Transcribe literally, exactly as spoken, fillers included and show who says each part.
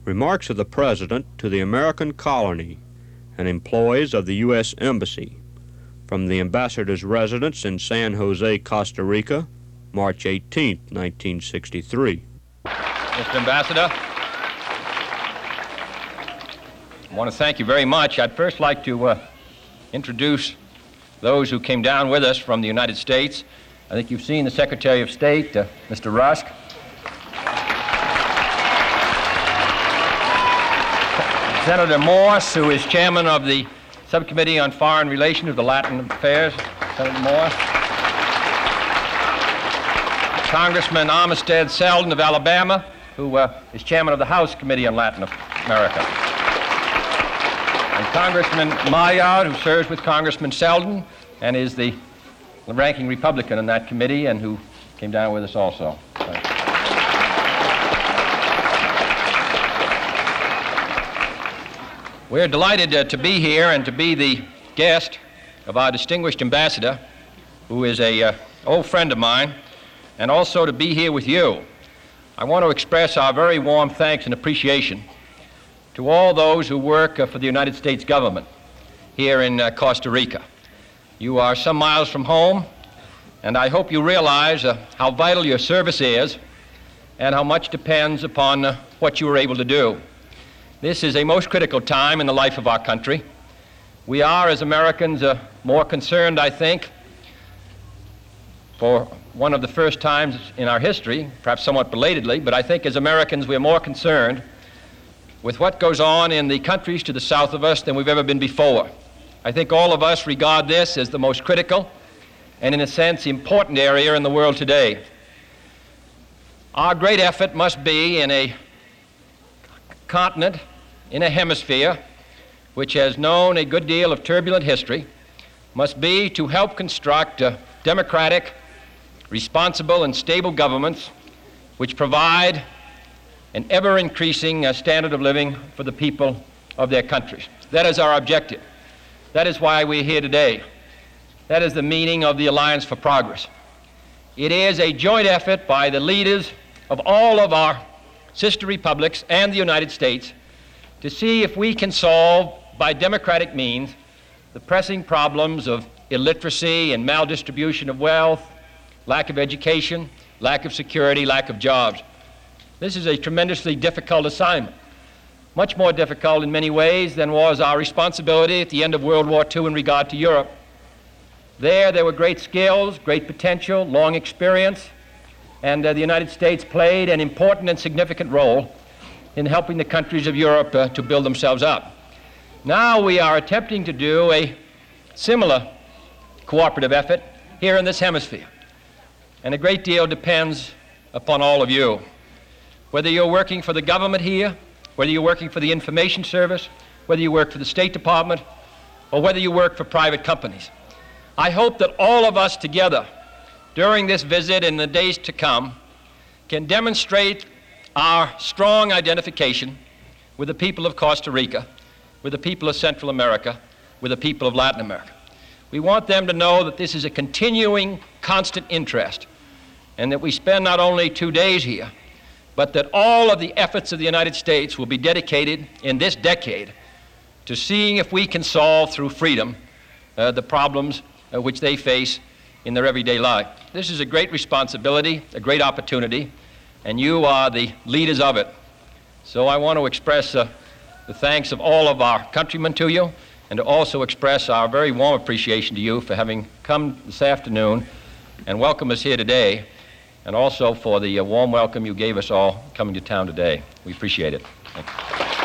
Speaker 1: Remarks of the President to the American Colony and employees of the U S Embassy from the Ambassador's residence in San Jose, Costa Rica, March eighteenth, nineteen sixty-three.
Speaker 2: Mister Ambassador, I want to thank you very much. I'd first like to uh, introduce those who came down with us from the United States. I think you've seen the Secretary of State, uh, Mister Rusk. Senator Morse, who is chairman of the Subcommittee on Foreign Relations of the Latin Affairs. Senator Morse. Congressman Armistead Selden of Alabama, who uh, is chairman of the House Committee on Latin America. And Congressman Maillard, who serves with Congressman Selden and is the ranking Republican in that committee and who came down with us also. We're delighted uh, to be here and to be the guest of our distinguished ambassador, who is a uh, old friend of mine, and also to be here with you. I want to express our very warm thanks and appreciation to all those who work uh, for the United States government here in uh, Costa Rica. You are some miles from home, and I hope you realize uh, how vital your service is and how much depends upon uh, what you are able to do. This is a most critical time in the life of our country. We are, as Americans, uh, more concerned, I think, for one of the first times in our history, perhaps somewhat belatedly, but I think as Americans we are more concerned with what goes on in the countries to the south of us than we've ever been before. I think all of us regard this as the most critical and, in a sense, important area in the world today. Our great effort must be in a continent, in a hemisphere which has known a good deal of turbulent history, must be to help construct uh, democratic, responsible, and stable governments which provide an ever-increasing uh, standard of living for the people of their countries. That is our objective. That is why we're here today. That is the meaning of the Alliance for Progress. It is a joint effort by the leaders of all of our sister republics and the United States to see if we can solve, by democratic means, the pressing problems of illiteracy and maldistribution of wealth, lack of education, lack of security, lack of jobs. This is a tremendously difficult assignment, much more difficult in many ways than was our responsibility at the end of World War Two in regard to Europe. There, there were great skills, great potential, long experience, and uh, the United States played an important and significant role in helping the countries of Europe uh, to build themselves up. Now we are attempting to do a similar cooperative effort here in this hemisphere. And a great deal depends upon all of you. Whether you're working for the government here, whether you're working for the Information Service, whether you work for the State Department, or whether you work for private companies. I hope that all of us together during this visit and the days to come can demonstrate our strong identification with the people of Costa Rica, with the people of Central America, with the people of Latin America. We want them to know that this is a continuing, constant interest, and that we spend not only two days here, but that all of the efforts of the United States will be dedicated in this decade to seeing if we can solve through freedom uh, the problems uh, which they face in their everyday life. This is a great responsibility, a great opportunity, and you are the leaders of it. So I want to express uh, the thanks of all of our countrymen to you, and to also express our very warm appreciation to you for having come this afternoon and welcome us here today, and also for the uh, warm welcome you gave us all coming to town today. We appreciate it. Thank you.